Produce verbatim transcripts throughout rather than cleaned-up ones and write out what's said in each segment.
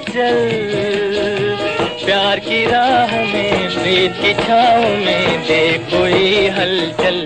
मचल। प्यार की राह में प्रीत की छाँव में देख कोई हलचल।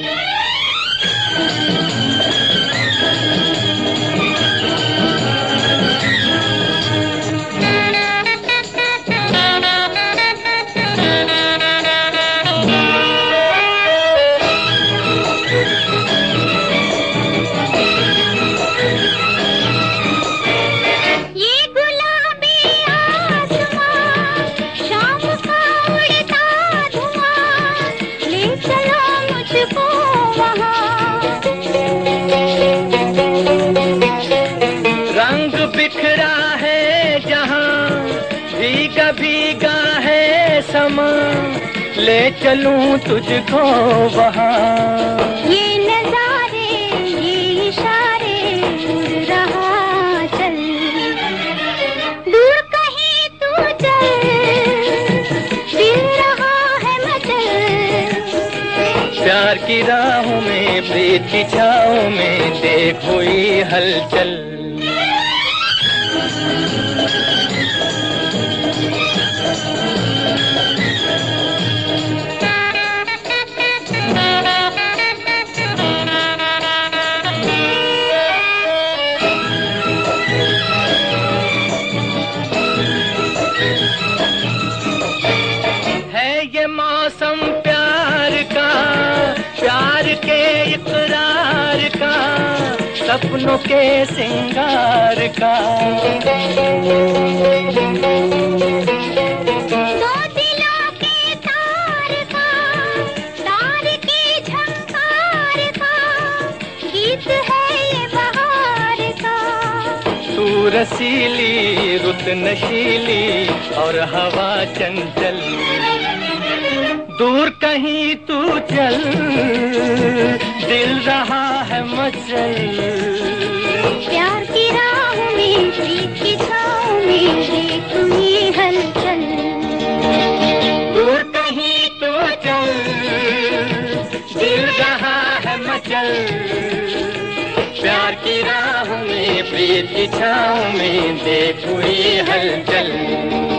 रंग बिखरा है जहाँ भीगा भीगा है समा, ले चलूं तुझको वहाँ। ये नजारे ये इशारे उड़ रहा चल, दूर कहीं तू चल, दिल रहा है मचल। प्यार की राहों में प्रीत की छाँव में देख हुई हलचल। है ये मौसम प्यार का, प्यार के इकरार का, सपनों के सिंगार का। दो दिलों के तार का, तार की झंकार का, गीत है ये बहार का। तू रसीली रुत नशीली और हवा चंचल, दूर कहीं तू चल, दिल रहा है मचल। प्यार की राह में प्रीत की छाँव में देख ये हलचल, दूर कहीं तू चल, दिल रहा है मचल। प्यार की राह में प्रीत की छाँव में देख हुई हलचल।